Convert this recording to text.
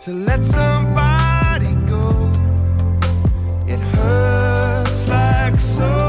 to let somebody go. It hurts like so.